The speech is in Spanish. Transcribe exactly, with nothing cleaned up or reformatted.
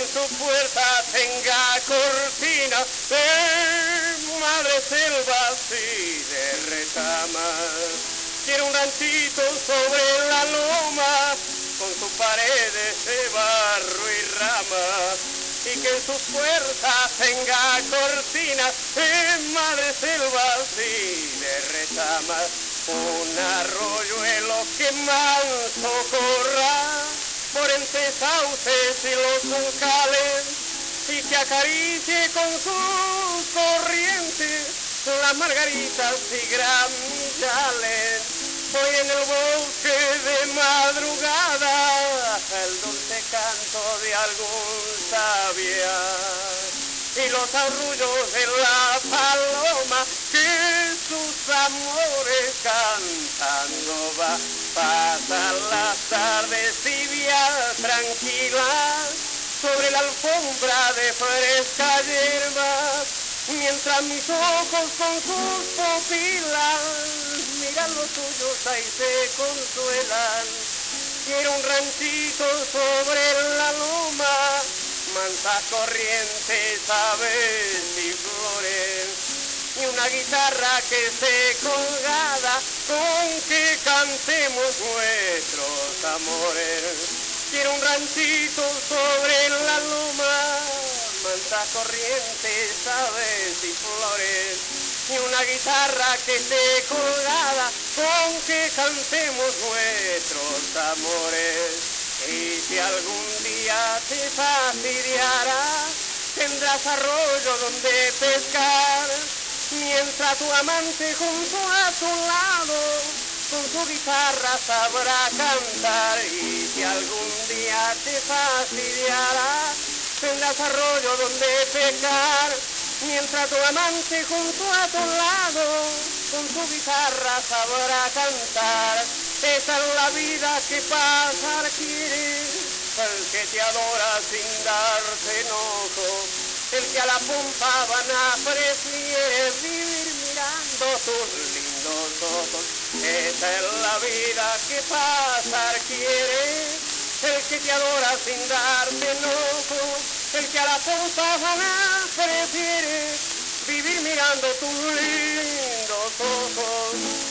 su puerta tenga cortina de madre selva y de retama. Quiero un ranchito sobre la loma con sus paredes de barro y rama, y que en sus puertas tenga cortinas de madre selva y de retama. Un arroyuelo que manso corra por entre sauces y los juncales, y que acaricie con sus corrientes las margaritas y gramillales. Hoy en el bosque de madrugada el dulce canto de algún sabia, y los arrullos de la paloma que sus amores cantando va. Pasan las tardes tibias tranquilas sobre la alfombra de fresca hierba, mientras mis ojos con sus pupilas miran los suyos, ahí se consuelan. Quiero un ranchito sobre la loma, mansas corrientes, aves y flores, y una guitarra que esté colgada con que cantemos nuestros amores. Quiero un ranchito sobre la loma, mansas corrientes, aves y flores, y una guitarra que esté colgada con que cantemos nuestros amores. Y si algún día te fastidiara, tendrás arroyo donde pescar, mientras tu amante junto a tu lado con su guitarra sabrá cantar. Y si algún día te fastidiara, tendrás arroyo donde pescar, mientras tu amante junto a tu lado con su guitarra sabrá cantar. Esa es la vida que pasar quiere, el que te adora sin darte enojo, el que a la pompa van prefiere vivir mirando tus lindos ojos. Esa es la vida que pasar quiere, el que te adora sin darte enojo, el que a la pompa van prefiere vivir mirando tus lindos ojos.